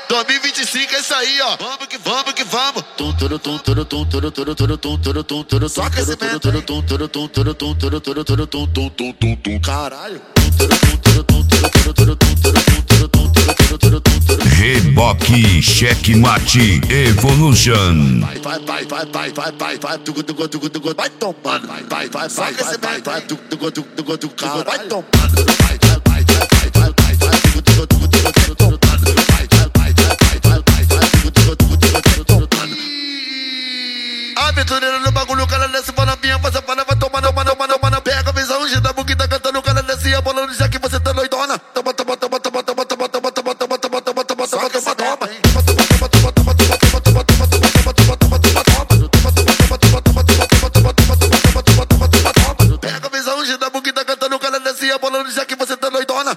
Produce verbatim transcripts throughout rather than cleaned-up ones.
dois mil e vinte e cinco é isso aí, ó. Vamos que vamos que vamos. Tum turu tum turu tum turu turu turu tum turu tum turu. Só aquecimento. Tum tum turu tum turu tum turu turu turu tum tum tum tum tum. Caralho. Reboque Checkmate Evolution. Vai, vai, vai, vai, vai, vai, vai, vai, tugu, tugu, tugu, tugu, vai tomando. Vai, vai, vai, vai, vai, vai, vai, tugu, tugu, tugu, tugu, tugu, cara, vai tomando. Vai, vai, vai, vai, vai, vai, vai, vai, tugu, tugu, tugu, tugu, tugu, tomando. Vai, vai, vai, vai, vai, vai, vai, vai, tugu, tugu, tugu, tugu, tugu, tomando. Aventureiro no bagulho, o cara desce, fala minha, você fala, vai tomando, mano, mano, mano, pega a visão, gira a boca, tá cantando, o cara desce, a bola no já que você tá doidona. Toma, toma, toma, toma, toma, toma, toma, toma, toma, toma, toma, toma, toma, toma, toma, toma. Pega a visão, gira a boca, tá cantando, o cara desce, a bola no já que você tá doidona.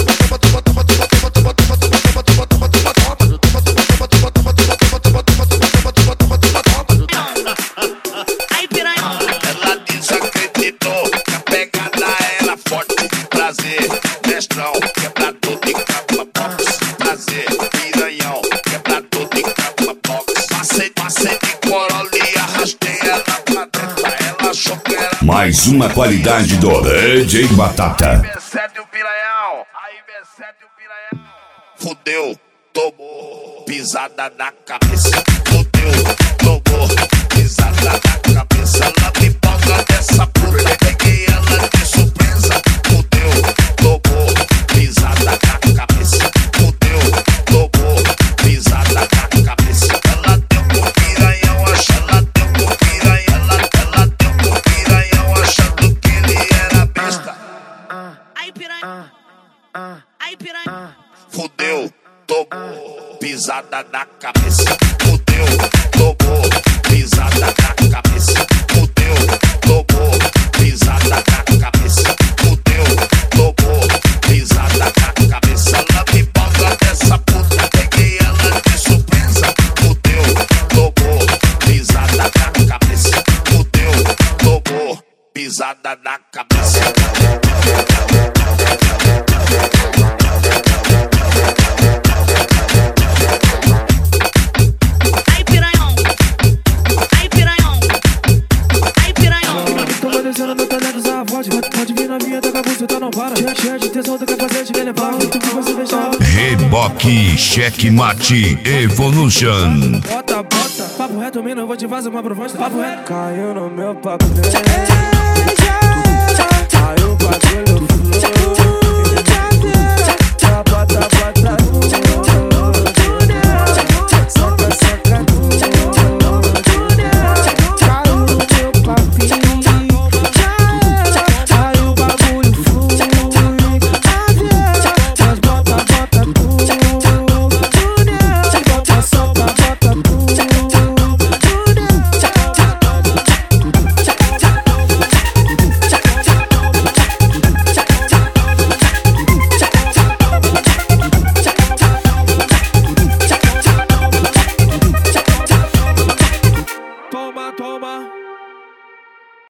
Mais uma qualidade do D J Batata. Aí B sete o piranhão, aí B sete o piranhão. Fudeu, tomou, pisada na cabeça. Fudeu, tomou, pisada na cabeça. Ela me paga dessa puta, peguei ela de surpresa. Fudeu, tomou, pisada na cabeça. Fudeu, tomou, pisada na cabeça. Ela deu pro piranhão, acha, ela deu pro piranhão, ela, ela deu pro piranhão, achando que ele era besta. Aí piranha, aí piranha. Fudeu, tomou, pisada na cabeça. Fudeu, tomou, pisada na cabeça. Fudeu, tomou, pisada na cabeça. Fudeu, tomou, pisada na cabeça. Ela me paga dessa puta, peguei ela de surpresa. Fudeu, tomou, pisada na cabeça. Fudeu, tomou, pisada na cabeça. Pode vir na minha, toca a você não para. Cheia de tesão, tu quer fazer, te levar. Tu que você deixar. Reboque Checkmate Evolution. Bota, bota, papo reto, mina, eu vou te fazer uma proposta. Papo reto. Caiu no meu papo, né? Caiu o bagulho,